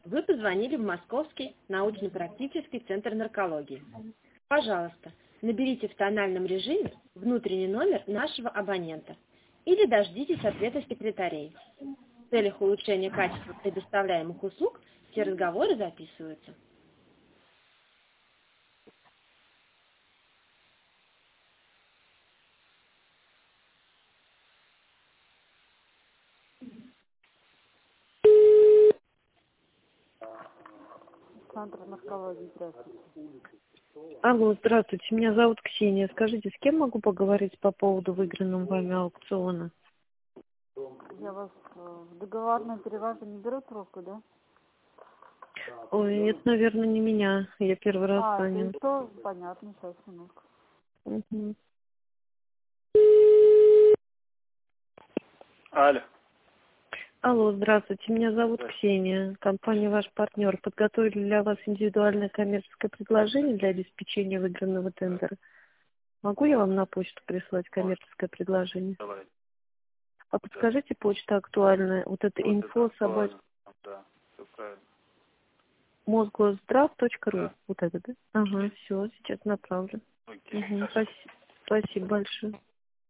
Вы позвонили в Московский научно-практический центр наркологии. Пожалуйста, наберите в тональном режиме внутренний номер нашего абонента или дождитесь ответа секретарей. В целях улучшения качества предоставляемых услуг все разговоры записываются. Центр наркологии, здравствуйте. Алло, здравствуйте, меня зовут Ксения. Скажите, с кем могу поговорить по поводу выигранного вами аукциона? Я вас в договорной переводе не беру трубку, да? Ой, это, наверное, не меня. Я первый раз звоню. Это что? Понятно, сейчас, минутку. Угу. Алло. Алло, здравствуйте, меня зовут Ксения. Компания «Ваш партнер» подготовили для вас индивидуальное коммерческое предложение для обеспечения выигранного тендера. Могу я вам на почту прислать коммерческое предложение? Давай. А подскажите, почта актуальная. Вот это Вот info это актуально. Да, все правильно. mosgosздрав.ру. Да. Вот это, да? Ага, все, сейчас направлю. Окей. Угу, спасибо большое.